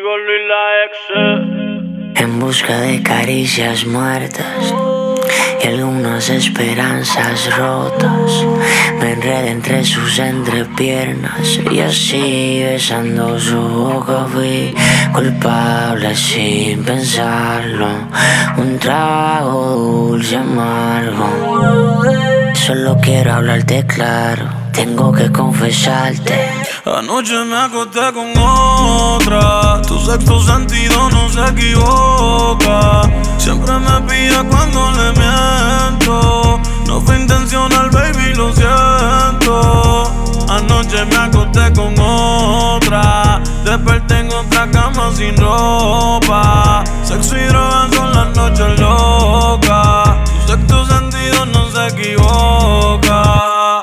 Gigolo y la ex. En busca de caricias muertas y algunas esperanzas rotas, me enredé entre sus entrepiernas y así besando su boca fui culpable sin pensarlo. Un trago dulce amargo. Solo quiero hablarte claro, tengo que confesarte. Anoche me acosté con otra, tu sexto sentido no se equivoca. Siempre me pilla cuando le miento. No fue intencional, baby, lo siento. Anoche me acosté con otra, desperté en otra cama sin ropa. Sexo y drogas son las noches locas. Tu sexto sentido no se equivoca.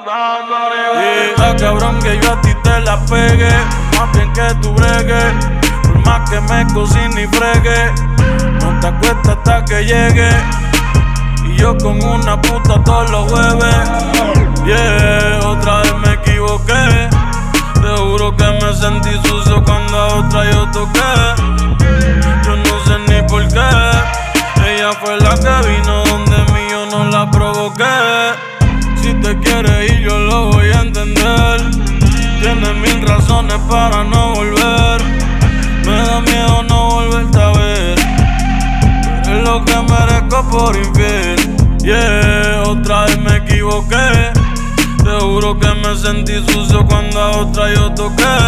Está cabrón que yo a ti te la pegue, más bien que tú bregues. Por más que me cocine y fregue, no te acuestas hasta que llegue. Y yo con una puta todos los jueves. Yeah, otra vez me equivoqué. Te juro que me sentí sucio cuando a otra yo toqué. Yo no sé ni por qué. Ella fue la que vino donde mí, yo no la provoqué. Si te quieres ir yo lo voy a entender. Tienes mil razones para no volver. Me da miedo no volverte a ver. Es lo que merezco por infiel. Yeah, otra vez me equivoqué. Te juro que me sentí sucio cuando a otra yo toqué.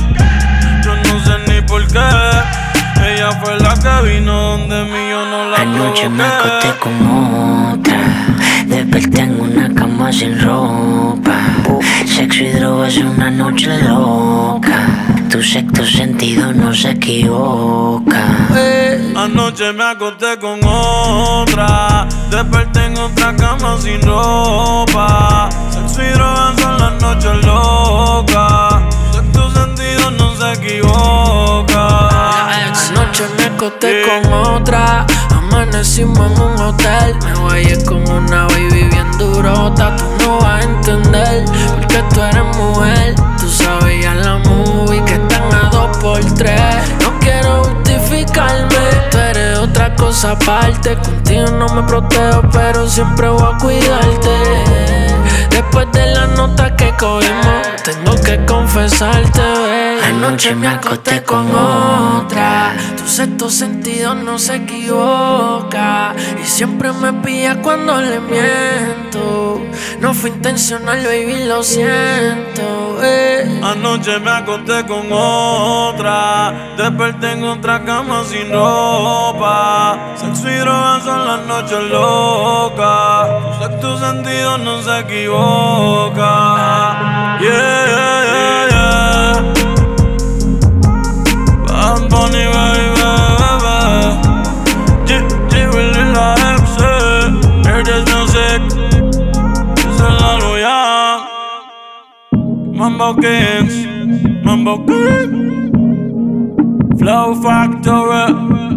Yo no sé ni por qué. Ella fue la que vino donde mí, yo no la provoqué. Anoche me acosté con otra, desperté en una cama sin ropa. Sexo y drogas en una noche loca. Tu sexto sentido no se equivoca. Anoche me acosté con otra, desperté en otra cama sin ropa. Sexo y drogas son las noches locas. Tu sexto sentido no se equivoca. Anoche me acosté con otra, amanecimos en un hotel. Me guayé con una baby bien durota. Tú no vas a entender, porque tú eres mujer. Tú sabías la movie que están a 2x3. No quiero justificarme, tú eres otra cosa aparte. Contigo no me protejo, pero siempre voy a cuidarte. Después de la nota que cogimos, tengo que confesarte, baby. Anoche me acosté con otra, tu sexto sentido no se equivoca. Y siempre me pilla cuando le miento. No fue intencional, baby, lo siento. Anoche me acosté con otra, desperté en otra cama sin ropa. Sexo y drogas son las noches locas. Tu sexto sentido no se equivoca. Yeah, yeah, yeah, yeah. Bad Bunny, baby, G Willy la ex. Hear this music, esa es la Luyan. Mambo Kings, Flow Factory.